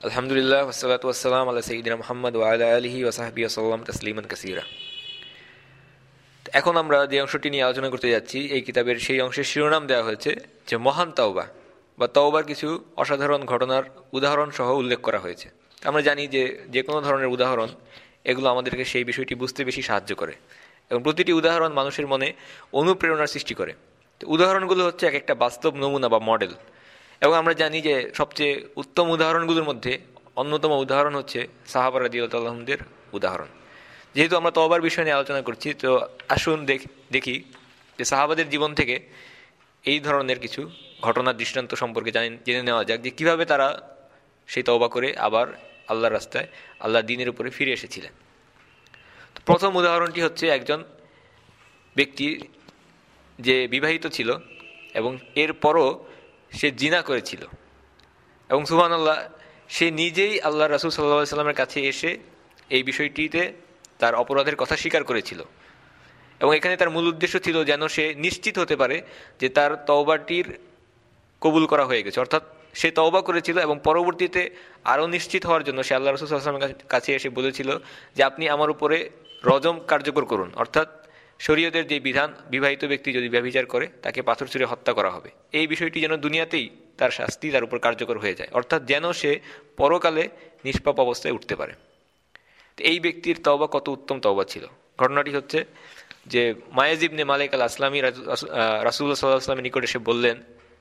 আলহামদুলিল্লাহ ওয়াসসালাতু ওয়াসসালাম আলা সাইয়্যিদিনা মুহাম্মদ ওয়া আলা আলিহি ওয়া সাহবিহি ওয়াসাল্লাম তাসলিমান কাসীরা। এখন আমরা যে অংশটি নিয়ে আলোচনা করতে যাচ্ছি, এই কিতাবের সেই অংশের শিরোনাম দেওয়া হয়েছে যে মহান তাওবা বা তওবার কিছু অসাধারণ ঘটনার উদাহরণ সহ উল্লেখ করা হয়েছে। আমরা জানি যে যে কোনো ধরনের উদাহরণ এগুলো আমাদেরকে সেই বিষয়টি বুঝতে বেশি সাহায্য করে এবং প্রতিটি উদাহরণ মানুষের মনে অনুপ্রেরণার সৃষ্টি করে। তো উদাহরণগুলো হচ্ছে এক একটা বাস্তব নমুনা বা মডেল। এবং আমরা জানি যে সবচেয়ে উত্তম উদাহরণগুলোর মধ্যে অন্যতম উদাহরণ হচ্ছে সাহাবা রাদিয়াল্লাহু তাআলা আনহুদের উদাহরণ। যেহেতু আমরা তওবার বিষয় নিয়ে আলোচনা করছি, তো আসুন দেখি যে সাহাবাদের জীবন থেকে এই ধরনের কিছু ঘটনার দৃষ্টান্ত সম্পর্কে জেনে নেওয়া যাক যে কীভাবে তারা সেই তওবা করে আবার আল্লাহর রাস্তায়, আল্লাহর দ্বীনের উপরে ফিরে এসেছিলেন। তো প্রথম উদাহরণটি হচ্ছে একজন ব্যক্তি যে বিবাহিত ছিল এবং এরপরও সে জিনা করেছিল এবং সুবহানাল্লাহ, সে নিজেই আল্লাহ রাসূল সাল্লাল্লাহু আলাইহি সাল্লামের কাছে এসে এই বিষয়টিতে তার অপরাধের কথা স্বীকার করেছিল। এবং এখানে তার মূল উদ্দেশ্য ছিল যেন সে নিশ্চিত হতে পারে যে তার তওবাটির কবুল করা হয়ে গেছে, অর্থাৎ সে তওবা করেছিল এবং পরবর্তীতে আরও নিশ্চিত হওয়ার জন্য সে আল্লাহ রাসূল সাল্লাল্লাহু আলাইহি সাল্লামের কাছে এসে বলেছিল যে আপনি আমার উপরে রজম কার্যকর করুন, অর্থাৎ শরীয়তের যে বিধান, বিবাহিত ব্যক্তি যদি ব্যভিচার করে তাকে পাথর ছুঁড়ে হত্যা করা হবে, এই বিষয়টি যেন দুনিয়াতেই তার শাস্তি তার উপর কার্যকর হয়ে যায়, অর্থাৎ যেন সে পরকালে নিষ্পাপ অবস্থায় উঠতে পারে। এই ব্যক্তির তওবা কত উত্তম তওবা ছিল। ঘটনাটি হচ্ছে যে মায়েজ ইবনে মালিক আল আসলামী রাসূলুল্লাহ সাল্লাল্লাহু আলাইহি ওয়াসাল্লামের নিকট এসে বললেন,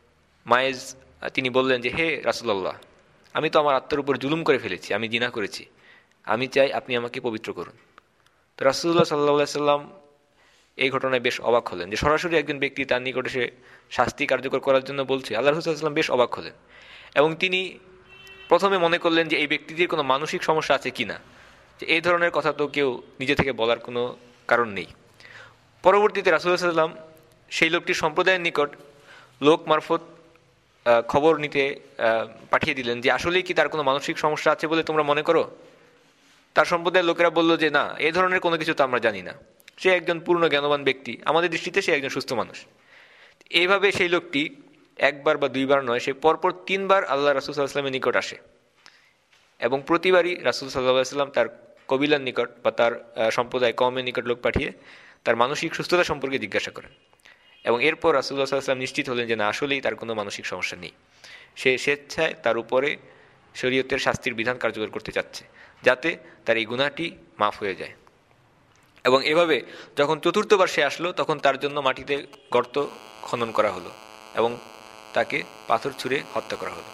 তিনি বললেন যে হে রাসূলুল্লাহ, আমি তো আমার আত্মার উপর জুলুম করে ফেলেছি, আমি জিনা করেছি, আমি চাই আপনি আমাকে পবিত্র করুন। তো রাসূলুল্লাহ সাল্লাল্লাহু আলাইহি ওয়াসাল্লাম এই ঘটনায় বেশ অবাক হলেন যে সরাসরি একজন ব্যক্তি তার নিকট এসে শাস্তি কার্যকর করার জন্য বলছে। আল্লাহ রাসূল সাল্লাল্লাহু আলাইহি ওয়াসাল্লাম বেশ অবাক হলেন এবং তিনি প্রথমে মনে করলেন যে এই ব্যক্তিটির কোনো মানসিক সমস্যা আছে কিনা, যে এই ধরনের কথা তো কেউ নিজে থেকে বলার কোনো কারণ নেই। পরবর্তীতে রাসূলুল্লাহ সাল্লাল্লাহু আলাইহি ওয়াসাল্লাম সেই লোকটির সম্প্রদায়ের নিকট লোক মারফত খবর নিতে পাঠিয়ে দিলেন যে আসলেই কি তার কোনো মানসিক সমস্যা আছে বলে তোমরা মনে করো। তার সম্প্রদায়ের লোকেরা বলল যে না, এই ধরনের কোনো কিছু তো আমরা জানি না, সে একজন পূর্ণ জ্ঞানবান ব্যক্তি, আমাদের দৃষ্টিতে সে একজন সুস্থ মানুষ। এইভাবে সেই লোকটি একবার বা দুইবার নয়, সে পরপর তিনবার আল্লাহ রাসূল সাল্লাল্লাহু আলাইহি ওয়াসাল্লামের নিকট আসে এবং প্রতিবারই রাসূল সাল্লাল্লাহু আলাইহি ওয়াসাল্লাম তার কবিলার নিকট বা তার সম্প্রদায় কওমের নিকট লোক পাঠিয়ে তার মানসিক সুস্থতা সম্পর্কে জিজ্ঞাসা করেন। এবং এরপর রাসূলুল্লাহ সাল্লাল্লাহু আলাইহি ওয়াসাল্লাম নিশ্চিত হলেন যে না, আসলেই তার কোনো মানসিক সমস্যা নেই, সে স্বেচ্ছায় তার উপরে শরীয়তের শাস্তির বিধান কার্যকর করতে চাচ্ছে যাতে তার এই গুনাহটি মাফ হয়ে যায়। এবং এভাবে যখন চতুর্থবার সে আসলো, তখন তার জন্য মাটিতে গর্ত খনন করা হলো এবং তাকে পাথর ছুঁড়ে হত্যা করা হলো।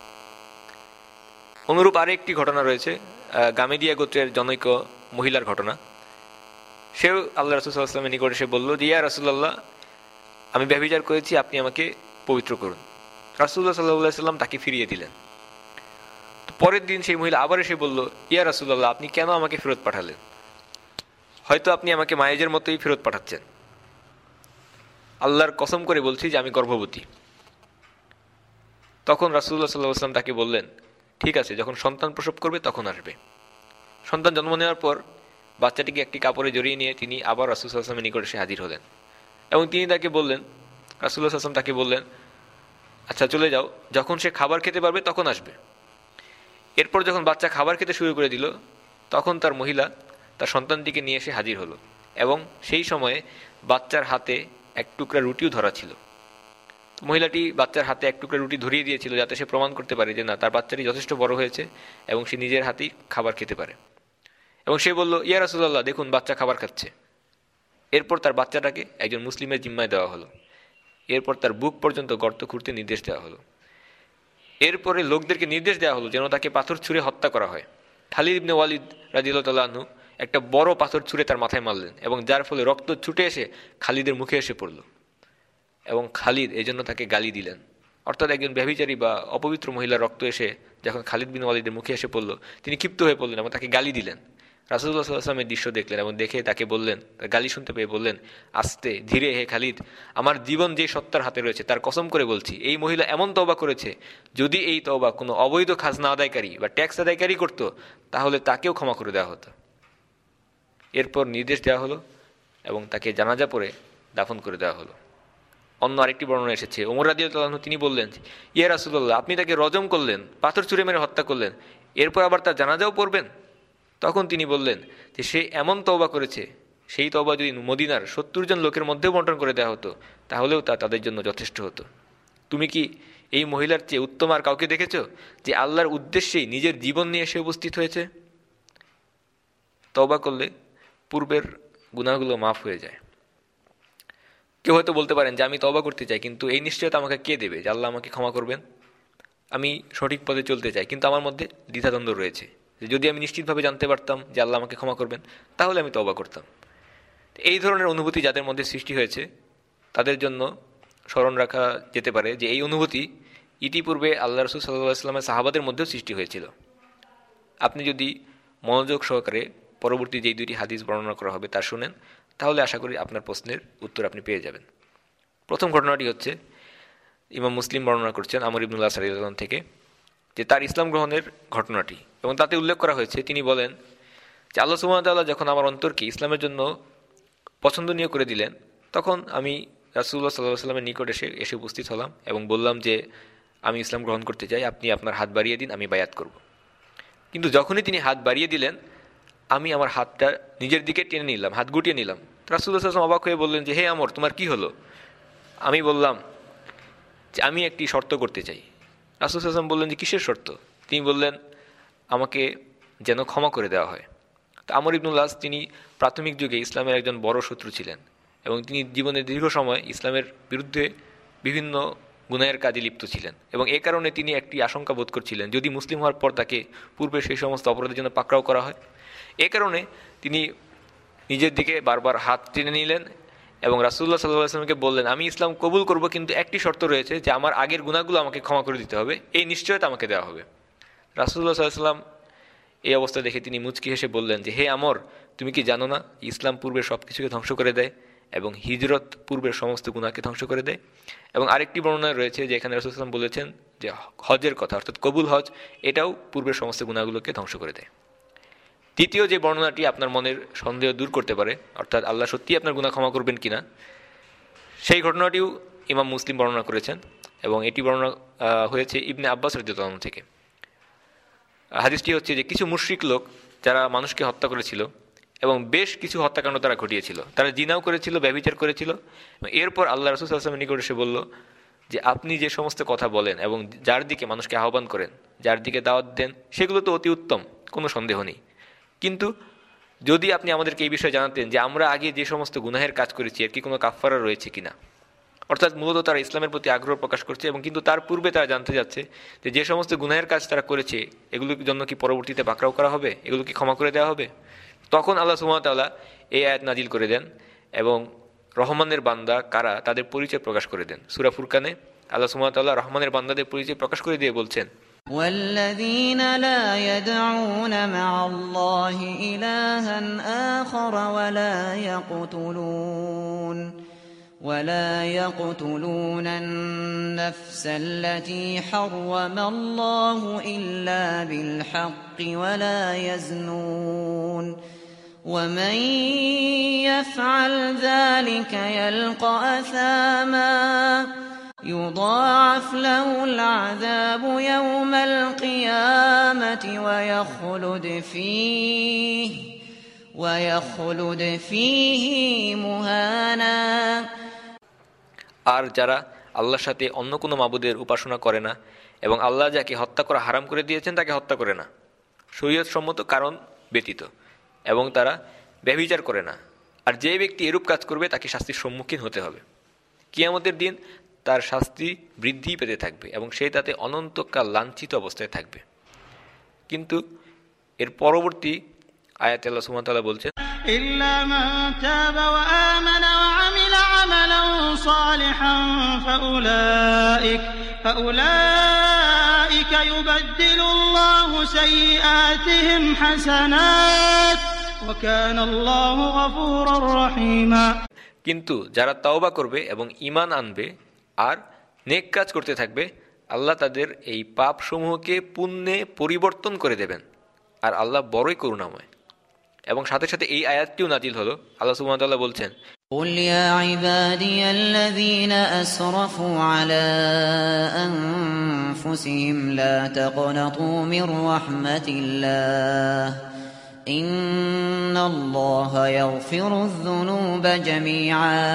অনুরূপ আরেকটি ঘটনা রয়েছে, গামেদিয়া গোত্রের জনৈক মহিলার ঘটনা। সেও আল্লাহ রাসূল সাল্লাল্লাহু আলাইহি ওয়াসাল্লামের নিকট এসে বলল যে ইয়া রাসূলুল্লাহ, আমি ব্যভিচার করেছি, আপনি আমাকে পবিত্র করুন। রাসূলুল্লাহ সাল্লাল্লাহু আলাইহি ওয়াসাল্লাম তাকে ফিরিয়ে দিলেন। তো পরের দিন সেই মহিলা আবার এসে বলল, ইয়া রাসূলুল্লাহ, আপনি কেন আমাকে ফেরত পাঠালেন? হয়তো আপনি আমাকে মায়েজের মতোই ফেরত পাঠাচ্ছেন। আল্লাহর কসম করে বলছি যে আমি গর্ভবতী। তখন রাসূলুল্লাহ সাল্লাল্লাহু আলাইহি ওয়াসাল্লাম তাকে বললেন, ঠিক আছে, যখন সন্তান প্রসব করবে তখন আসবে। সন্তান জন্ম নেওয়ার পর বাচ্চাটিকে একটি কাপড়ে জড়িয়ে নিয়ে তিনি আবার রাসূল সাল্লাল্লাহু আলাইহি ওয়াসাল্লামের নিকট এসে হাজির হলেন এবং তিনি তাকে বললেন, রাসূলুল্লাহ সাল্লাল্লাহু আলাইহি ওয়াসাল্লাম তাকে বললেন, আচ্ছা চলে যাও, যখন সে খাবার খেতে পারবে তখন আসবে। এরপর যখন বাচ্চা খাবার খেতে শুরু করে দিল, তখন তার মহিলা তার সন্তানটিকে নিয়ে এসে হাজির হলো এবং সেই সময়ে বাচ্চার হাতে এক টুকরা রুটিও ধরা ছিল। মহিলাটি বাচ্চার হাতে এক টুকরা রুটি ধরিয়ে দিয়েছিল যাতে সে প্রমাণ করতে পারে যে না, তার বাচ্চাটি যথেষ্ট বড় হয়েছে এবং সে নিজের হাতেই খাবার খেতে পারে। এবং সে বলল, ইয়া রাসূলুল্লাহ, দেখুন বাচ্চা খাবার খাচ্ছে। এরপর তার বাচ্চাটাকে একজন মুসলিমের জিম্মায় দেওয়া হলো। এরপর তার বুক পর্যন্ত গর্ত খুঁড়তে নির্দেশ দেওয়া হলো। এরপরে লোকদেরকে নির্দেশ দেওয়া হলো যেন তাকে পাথর ছুঁড়ে হত্যা করা হয়। খালিদ ইবনে ওয়ালিদ রাদিয়াল্লাহু তাআলা আনহু একটা বড় পাথর ছুঁড়ে তার মাথায় মারলেন এবং যার ফলে রক্ত ছুটে এসে খালিদের মুখে এসে পড়ল এবং খালিদ এজন্য তাকে গালি দিলেন। অর্থাৎ একজন ব্যভিচারী বা অপবিত্র মহিলার রক্ত এসে যখন খালিদ বিন ওয়ালিদের মুখে এসে পড়ল, তিনি ক্ষিপ্ত হয়ে পড়লেন এবং তাকে গালি দিলেন। রাসূলুল্লাহ সাল্লাল্লাহু আলাইহি ওয়াসাল্লামের দৃশ্য দেখলেন এবং দেখে তাকে বললেন, তার গালি শুনতে পেয়ে বললেন, আস্তে ধীরে হে খালিদ, আমার জীবন যে সত্তার হাতে রয়েছে তার কসম করে বলছি, এই মহিলা এমন তওবা করেছে, যদি এই তওবা কোনো অবৈধ খাজনা আদায়কারী বা ট্যাক্স আদায়কারী করত তাহলে তাকেও ক্ষমা করে দেওয়া হতো। এরপর নির্দেশ দেওয়া হলো এবং তাকে জানাজা পড়ে দাফন করে দেওয়া হলো। অন্য আরেকটি বর্ণনা এসেছে, ওমর রাদিয়াল্লাহু আনহু তিনি বললেন, ইয়া রাসূলুল্লাহ, আপনি তাকে রজম করলেন, পাথর ছুঁড়ে মেরে হত্যা করলেন, এরপর আবার তার জানাজাও পড়বেন? তখন তিনি বললেন যে সে এমন তওবা করেছে, সেই তওবা যদি মদিনার 70 জন লোকের মধ্যেও বন্টন করে দেওয়া হতো তাহলেও তা তাদের জন্য যথেষ্ট হতো। তুমি কি এই মহিলার চেয়ে উত্তম আর কাউকে দেখেছো যে আল্লাহর উদ্দেশ্যেই নিজের জীবন নিয়ে এসে উপস্থিত হয়েছে? তওবা করলে পূর্বের গুনাহগুলো মাফ হয়ে যায়। কেউ হয়তো বলতে পারেন যে আমি তওবা করতে চাই, কিন্তু এই নিশ্চয়তা আমাকে কে দেবে যে আল্লাহ আমাকে ক্ষমা করবেন? আমি সঠিক পথে চলতে চাই, কিন্তু আমার মধ্যে দ্বিধাদ্বন্দ্ব রয়েছে যে যদি আমি নিশ্চিতভাবে জানতে পারতাম যে আল্লাহ আমাকে ক্ষমা করবেন তাহলে আমি তওবা করতাম। এই ধরনের অনুভূতি যাদের মধ্যে সৃষ্টি হয়েছে তাদের জন্য স্মরণ রাখা যেতে পারে যে এই অনুভূতি ইতিপূর্বে আল্লাহ রাসূল সাল্লাল্লাহু আলাইহি ওয়াসাল্লামের সাহাবাদের মধ্যেও সৃষ্টি হয়েছিল। আপনি যদি মনোযোগ সহকারে পরবর্তী যেই 2টি হাদিস বর্ণনা করা হবে তা শুনেন, তাহলে আশা করি আপনার প্রশ্নের উত্তর আপনি পেয়ে যাবেন। প্রথম ঘটনাটি হচ্ছে, ইমাম মুসলিম বর্ণনা করছেন আমর ইবনুল আস রাদিয়াল্লাহু আনহু থেকে, যে তার ইসলাম গ্রহণের ঘটনাটি, এবং তাতে উল্লেখ করা হয়েছে তিনি বলেন যে আল্লাহ সুবহানাহু ওয়া তাআলা যখন আমার অন্তরকে ইসলামের জন্য পছন্দনীয় করে দিলেন, তখন আমি রাসূলুল্লাহ সাল্লাল্লাহু আলাইহি ওয়াসাল্লামের নিকট এসে উপস্থিত হলাম এবং বললাম যে আমি ইসলাম গ্রহণ করতে চাই, আপনি আপনার হাত বাড়িয়ে দিন, আমি বায়াত করব। কিন্তু যখনই তিনি হাত বাড়িয়ে দিলেন, আমি আমার হাতটা নিজের দিকে টেনে নিলাম, হাত গুটিয়ে নিলাম। রাসূলুল্লাহ সাল্লাল্লাহু আলাইহি ওয়াসাল্লাম অবাক হয়ে বললেন যে হে আমর, তোমার কি হলো? আমি বললাম যে আমি একটি শর্ত করতে চাই। রাসূলুল্লাহ সাল্লাল্লাহু আলাইহি ওয়াসাল্লাম বললেন যে কিসের শর্ত? তিনি বললেন আমাকে যেন ক্ষমা করে দেওয়া হয়। তো আমর ইবনুল আস তিনি প্রাথমিক যুগে ইসলামের একজন বড় শত্রু ছিলেন এবং তিনি জীবনের দীর্ঘ সময় ইসলামের বিরুদ্ধে বিভিন্ন গুনাহের কাজে লিপ্ত ছিলেন, এবং এ কারণে তিনি একটি আশঙ্কা বোধ করছিলেন যদি মুসলিম হওয়ার পর তাকে পূর্বে সেই সমস্ত অপরাধের জন্য পাকড়াও করা হয়। এ কারণে তিনি নিজের দিকে বারবার হাত টেনে নিলেন এবং রাসূলুল্লাহ সাল্লাল্লাহু আলাইহি ওয়াসাল্লামকে বললেন আমি ইসলাম কবুল করব, কিন্তু একটি শর্ত রয়েছে যে আমার আগের গুনাহগুলো আমাকে ক্ষমা করে দিতে হবে, এই নিশ্চয়তা আমাকে দেওয়া হবে। রাসূলুল্লাহ সাল্লাল্লাহু আলাইহি ওয়াসাল্লাম এই অবস্থা দেখে তিনি মুচকি হেসে বললেন যে হে আমর, তুমি কি জানো না ইসলাম পূর্বের সব কিছুকে ধ্বংস করে দেয় এবং হিজরত পূর্বের সমস্ত গুনাহকে ধ্বংস করে দেয়? এবং আরেকটি বর্ণনায় রয়েছে যে এখানে রাসূলুল্লাহ সাল্লাল্লাহু আলাইহি ওয়াসাল্লাম বলেছেন যে হজের কথা, অর্থাৎ কবুল হজ, এটাও পূর্বের সমস্ত গুনাহগুলোকে ধ্বংস করে দেয়। দ্বিতীয় যে বর্ণনাটি আপনার মনের সন্দেহ দূর করতে পারে, অর্থাৎ আল্লাহ সত্যিই আপনার গুনাহ ক্ষমা করবেন কিনা, সেই ঘটনাটিও ইমাম মুসলিম বর্ণনা করেছেন এবং এটি বর্ণনা হয়েছে ইবনে আব্বাস রাদিয়াল্লাহু আনহু থেকে। হাদিসটি হচ্ছে যে কিছু মুশরিক লোক যারা মানুষকে হত্যা করেছিল এবং বেশ কিছু হত্যাকাণ্ড তারা ঘটিয়েছিল, তারা জিনাও করেছিল, ব্যভিচার করেছিল, এবং এরপর আল্লাহ রাসূল সাল্লাল্লাহু আলাইহি ওয়াসাল্লামের নিকট এসে বলল যে আপনি যে সমস্ত কথা বলেন এবং যার দিকে মানুষকে আহ্বান করেন, যার দিকে দাওয়াত দেন, সেগুলো তো অতি উত্তম, কোনো সন্দেহ নেই, কিন্তু যদি আপনি আমাদেরকে এই বিষয়ে জানাতেন যে আমরা আগে যে সমস্ত গুনাহের কাজ করেছি এর কি কোনো কাফফারা রয়েছে কিনা। অর্থাৎ মূলত তারা ইসলামের প্রতি আগ্রহ প্রকাশ করছে এবং কিন্তু তার পূর্বে তারা জানতে যাচ্ছে যে যে সমস্ত গুনাহের কাজ তারা করেছে এগুলোর জন্য কি পরবর্তীতে পাকড়াও করা হবে, এগুলো কি ক্ষমা করে দেওয়া হবে। তখন আল্লাহ সুবহানাহু ওয়া তাআলা এই আয়াত নাজিল করে দেন এবং রহমানের বান্দা কারা তাদের পরিচয় প্রকাশ করে দেন। সূরা ফুরকানে আল্লাহ সুবহানাহু ওয়া তাআলা রহমানের বান্দাদের পরিচয় প্রকাশ করে দিয়ে বলছেন والذين لا يدعون مع الله إلها آخر ولا يقتلون النفس التي حرم الله إلا بالحق ولا يزنون ومن يفعل ذلك يلقى أثاما يضاعف له العذاب يوم القيامة ويخلد فيه مهانا। আর যারা আল্লাহর সাথে অন্য কোনো মাবুদের উপাসনা করে না এবং আল্লাহ যাকে হত্যা করা হারাম করে দিয়েছেন তাকে হত্যা করে না শরীয়ত সম্মত কারণ ব্যতীত, এবং তারা ব্যভিচার করে না, আর যে ব্যক্তি এরূপ কাজ করবে তাকে শাস্তির সম্মুখীন হতে হবে। কিয়ামতের দিন তার শাস্তি বৃদ্ধি পেতে থাকবে এবং সে তাতে অনন্তকাল লাঞ্ছিত অবস্থায় থাকবে। কিন্তু এর পরবর্তী আয়াতে আল্লাহ সুবহানাহু ওয়া তাআলা বলছেন إلا من تاب وآمن وعمل عملا صالحا فأولئك يبدل الله سيئاتهم حسنات وكان الله غفورا رحيما। কিন্তু যারা তওবা করবে এবং ঈমান আনবে আর নেক কাজ করতে থাকবে, আল্লাহ তাদের এই পাপসমূহকে পুণ্যে পরিবর্তন করে দেবেন, আর আল্লাহ বড়ই করুণাময়। এবং সাথে সাথে এই আয়াতটিও নাজিল হলো। আল্লাহ সুবহানাহু ওয়া তাআলা বলছেন قل يا عبادي الذين أسرفوا على أنفسهم لا تقنطوا من رحمة الله إن الله يغفر الذنوب جميعا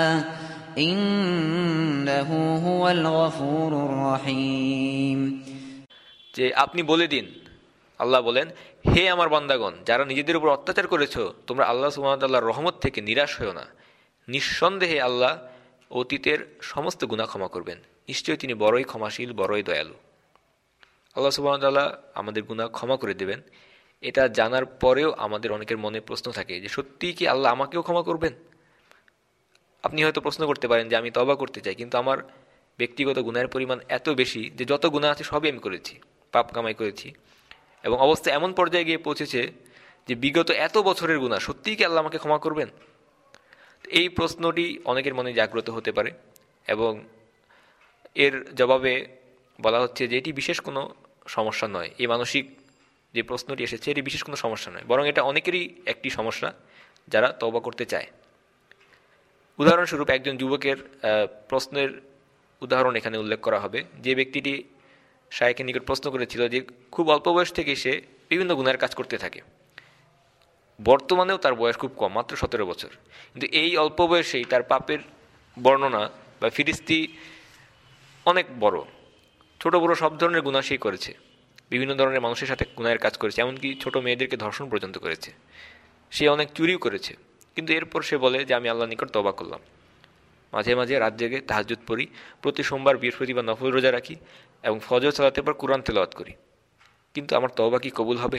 إنه هو الغفور الرحيم। যে আপনি বলে দিন, আল্লাহ বলেন, হে আমার বান্দাগণ, যারা নিজেদের উপর অত্যাচার করেছো, তোমরা আল্লাহ সুবহানাহু ওয়া তাআলার রহমত থেকে নিরাশ হও না। নিঃসন্দেহে আল্লাহ অতীতের সমস্ত গুনাহ ক্ষমা করবেন, নিশ্চয়ই তিনি বড়ই ক্ষমাশীল, বড়ই দয়ালু। আল্লাহ সুবহানাহু ওয়া তাআলা আমাদের গুনাহ ক্ষমা করে দেবেন, এটা জানার পরেও আমাদের অনেকের মনে প্রশ্ন থাকে যে সত্যিই কি আল্লাহ আমাকেও ক্ষমা করবেন? আপনি হয়তো প্রশ্ন করতে পারেন যে আমি তওবা করতে চাই, কিন্তু আমার ব্যক্তিগত গুনাহের পরিমাণ এত বেশি যে যত গুনাহ আছে সবই আমি করেছি, পাপ কামাই করেছি, এবং অবস্থা এমন পর্যায়ে গিয়ে পৌঁছেছে যে বিগত এত বছরের গুনাহ, সত্যিই কি আল্লাহ আমাকে ক্ষমা করবেন? এই প্রশ্নটি অনেকের মনে জাগ্রত হতে পারে, এবং এর জবাবে বলা হচ্ছে যে এটি বিশেষ কোনো সমস্যা নয়। এই মানসিক যে প্রশ্নটি এসেছে এটি বিশেষ কোনো সমস্যা নয়, বরং এটা অনেকেরই একটি সমস্যা যারা তওবা করতে চায়। উদাহরণস্বরূপ একজন যুবকের প্রশ্নের উদাহরণ এখানে উল্লেখ করা হবে। যে ব্যক্তিটি শায়েখের নিকট প্রশ্ন করেছিল যে খুব অল্প বয়স থেকে সে বিভিন্ন গুনাহের কাজ করতে থাকে, বর্তমানেও তার বয়স খুব কম, মাত্র 17 বছর, কিন্তু এই অল্প বয়সেই তার পাপের বর্ণনা বা ফিরিস্তি অনেক বড়। ছোট বড় সব ধরনের গুনাহ সে করেছে, বিভিন্ন ধরনের মানুষের সাথে গুনাহের কাজ করেছে, এমনকি ছোট মেয়েদেরকে ধর্ষণ পর্যন্ত করেছে, সে অনেক চুরিও করেছে। কিন্তু এরপর সে বলে যে আমি আল্লাহর নিকট তওবা করলাম, মাঝে মাঝে রাত জেগে তাহাজ্জুদ পড়ি, প্রতি সোমবার বৃহস্পতিবার নফল রোজা রাখি এবং ফজর সালাতের পর কুরআন তেলাওয়াত করি, কিন্তু আমার তওবা কি কবুল হবে?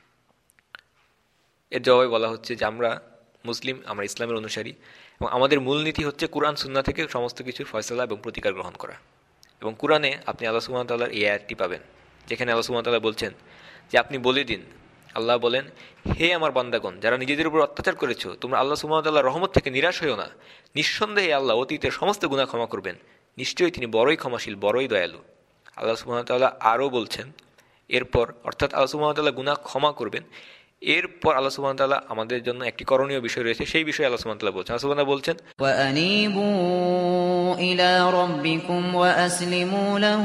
এর জবাবে বলা হচ্ছে যে আমরা মুসলিম, আমরা ইসলামের অনুসারী, এবং আমাদের মূলনীতি হচ্ছে কুরআন সুন্নাহ থেকে সমস্ত কিছুর ফয়সালা এবং প্রতিকার গ্রহণ করা। এবং কুরআনে আপনি আল্লাহ সুবহানাহু ওয়া তাআলার এই আয়াতটি পাবেন, যেখানে আল্লাহ সুবহানাহু ওয়া তাআলা বলছেন যে আপনি বলে দিন, আল্লাহ বলেন, হে আমার বান্দাগণ, যারা নিজেদের উপর অত্যাচার করেছো, তোমরা আল্লাহ সুবহানাহু ওয়া তাআলার রহমত থেকে নিরাশ হইও না। নিঃসন্দেহে আল্লাহ অতীতের সমস্ত গুনাহ ক্ষমা করবেন, নিশ্চয়ই তিনি বড়ই ক্ষমাশীল, বড়ই দয়ালু। আল্লাহ সুবহানাহু ওয়া তাআলা আরও বলছেন এরপর, অর্থাৎ আল্লাহ সুবহানাহু ওয়া তাআলা গুনাহ ক্ষমা করবেন, এরপর আল্লাহ সুবহানাহু ওয়া তাআলা আমাদের জন্য একটি করণীয় বিষয় রয়েছে, সেই বিষয়ে আল্লাহ সুবহানাহু ওয়া তাআলা বলছেন। আল্লাহ সুবহানাহু ওয়া তাআলা বলছেন, وأنيبوا إلى ربكم وأسلموا له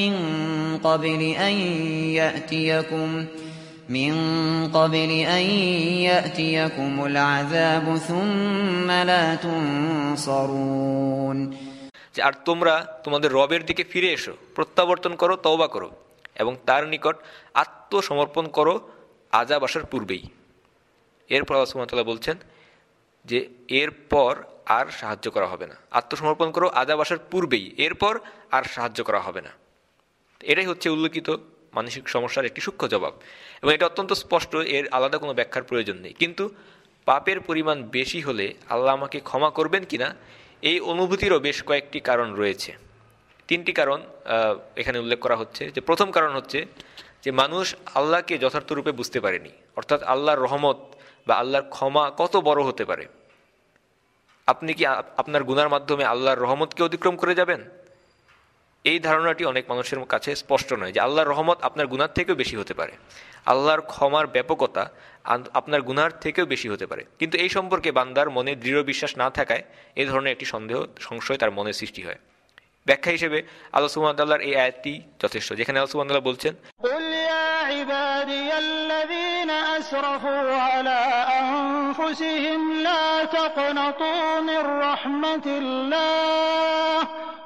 من قبل أن يأتيكم العذاب ثم لا تنصرون। আর তোমরা তোমাদের রবের দিকে ফিরে এসো, প্রত্যাবর্তন করো, তওবা করো এবং তার নিকট আত্মসমর্পণ করো আযাব আসার পূর্বেই। এরপর আল্লাহ সুবহানাহু ওয়া তাআলা বলছেন যে এরপর আর সাহায্য করা হবে না। আত্মসমর্পণ করো আযাব আসার পূর্বেই, এরপর আর সাহায্য করা হবে না। এটাই হচ্ছে উল্লেখিত মানসিক সমস্যার একটি সূক্ষ্ম জবাব, এবং এটা অত্যন্ত স্পষ্ট, এর আলাদা কোনো ব্যাখ্যার প্রয়োজন নেই। কিন্তু পাপের পরিমাণ বেশি হলে আল্লাহ আমাকে ক্ষমা করবেন কিনা, এই অনুভূতিরও বেশ কয়েকটি কারণ রয়েছে। 3টি কারণ এখানে উল্লেখ করা হচ্ছে। যে প্রথম কারণ হচ্ছে যে মানুষ আল্লাহকে যথার্থরূপে বুঝতে পারেনি, অর্থাৎ আল্লাহর রহমত বা আল্লাহর ক্ষমা কত বড় হতে পারে। আপনি কি আপনার গুনার মাধ্যমে আল্লাহর রহমতকে অতিক্রম করে যাবেন? এই ধারণাটি অনেক মানুষের কাছে স্পষ্ট নয় যে আল্লাহর রহমত আপনার গুনার থেকেও বেশি হতে পারে, আল্লাহর ক্ষমার ব্যাপকতা আপনার গুনার থেকেও বেশি হতে পারে। কিন্তু এই সম্পর্কে বান্দার মনে দৃঢ় বিশ্বাস না থাকায় এই ধরনের একটি সংশয় তার মনে সৃষ্টি হয়। ব্যাখ্যা হিসেবে আল্লাহ সুবহানাহু ওয়া তাআলার এই আয়াতটি যথেষ্ট, যেখানে আল্লাহ সুবহানাহু ওয়া তাআলা বলছেন, قل يا عبادي الذين أسرفوا على أنفسهم لا تقنطوا من رحمة الله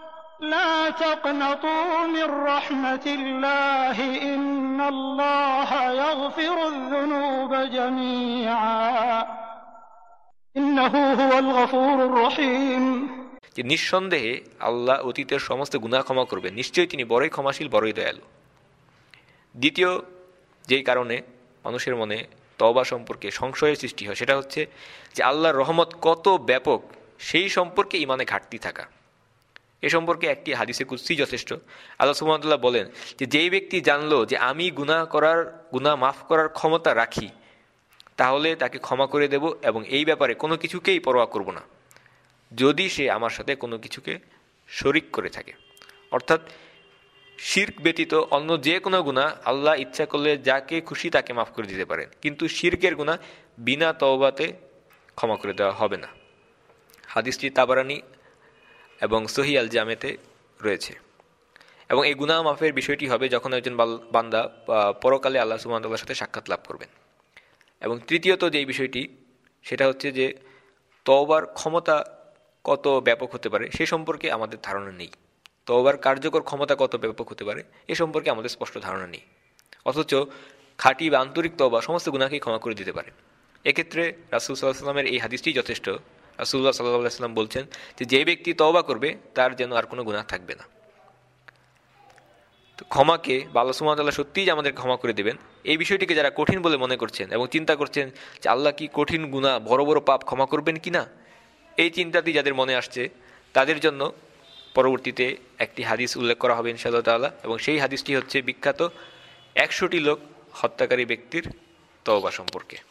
إن الله يغفر الذنوب جميعا إنه هو الغفور الرحيم। যে নিঃসন্দেহে আল্লাহ অতীতের সমস্ত গুনাহ ক্ষমা করবেন, নিশ্চয়ই তিনি বড়ই ক্ষমাশীল, বড়ই দয়ালু। দ্বিতীয় যেই কারণে মানুষের মনে তওবা সম্পর্কে সংশয়ের সৃষ্টি হয়, সেটা হচ্ছে যে আল্লাহর রহমত কত ব্যাপক সেই সম্পর্কে ঈমানে ঘাটতি থাকা। এ সম্পর্কে একটি হাদিসে কুদসি যথেষ্ট। আল্লাহ সুবহানাহু ওয়া তাআলা বলেন যে যেই ব্যক্তি জানলো যে আমি গুনাহ মাফ করার ক্ষমতা রাখি, তাহলে তাকে ক্ষমা করে দেব এবং এই ব্যাপারে কোনো কিছুকেই পরোয়া করব না, যদি সে আমার সাথে কোনো কিছুকে শরিক করে থাকে। অর্থাৎ শিরক ব্যতীত অন্য যে কোনো গুনাহ আল্লাহ ইচ্ছা করলে যাকে খুশি তাকে মাফ করে দিতে পারেন, কিন্তু শিরকের গুনাহ বিনা তওবাতে ক্ষমা করে দেওয়া হবে না। হাদিসটি তাবারানি এবং সহিহ আল জামেতে রয়েছে। এবং এই গুনাহ মাফের বিষয়টি হবে যখন একজন বান্দা পরকালে আল্লাহ সুবহানাহু ওয়া তাআলার সাথে সাক্ষাৎ লাভ করবেন। এবং তৃতীয়ত যে বিষয়টি, সেটা হচ্ছে যে তওবার ক্ষমতা কত ব্যাপক হতে পারে সে সম্পর্কে আমাদের ধারণা নেই। তওবার কার্যকর ক্ষমতা কত ব্যাপক হতে পারে এ সম্পর্কে আমাদের স্পষ্ট ধারণা নেই। অথচ খাঁটি বা আন্তরিক তওবা সমস্ত গুনাহকেই ক্ষমা করে দিতে পারে। এক্ষেত্রে রাসূল সাল্লাল্লাহু আলাইহি ওয়াসাল্লামের এই হাদিসটি যথেষ্ট। রাসূলুল্লাহ সাল্লাল্লাহু আলাইহি ওয়াসাল্লাম বলছেন যে ব্যক্তি তওবা করবে তার যেন আর কোনো গুনাহ থাকবে না। তো ক্ষমাকে বা আল্লাহ সুবহানাহু ওয়া তাআলা সত্যিই যে আমাদের ক্ষমা করে দেবেন, এই বিষয়টিকে যারা কঠিন বলে মনে করছেন এবং চিন্তা করছেন যে আল্লাহ কি কঠিন গুনাহ, বড় বড় পাপ ক্ষমা করবেন কিনা, এই চিন্তাটি যাদের মনে আসছে তাদের জন্য পরবর্তীতে একটি হাদিস উল্লেখ করা হবে ইনশাআল্লাহ তাআলা। এবং সেই হাদিসটি হচ্ছে বিখ্যাত 100টি লোক হত্যাকারী ব্যক্তির তওবা সম্পর্কে।